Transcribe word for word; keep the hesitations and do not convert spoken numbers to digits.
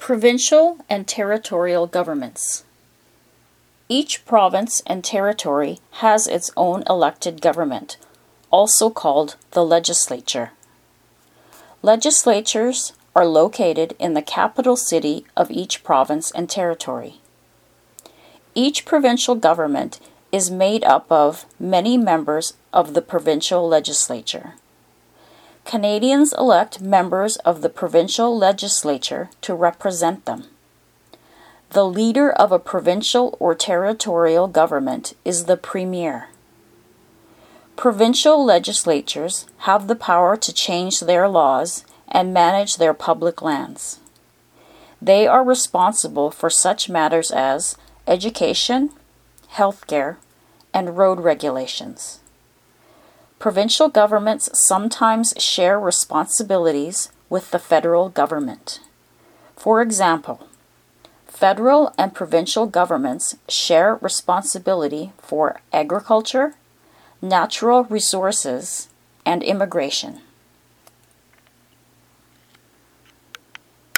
Provincial and territorial governments. Each province and territory has its own elected government, also called the legislature. Legislatures are located in the capital city of each province and territory. Each provincial government is made up of many members of the provincial legislature. Canadians elect members of the provincial legislature to represent them. The leader of a provincial or territorial government is the premier. Provincial legislatures have the power to change their laws and manage their public lands. They are responsible for such matters as education, healthcare, and road regulations. Provincial governments sometimes share responsibilities with the federal government. For example, federal and provincial governments share responsibility for agriculture, natural resources, and immigration.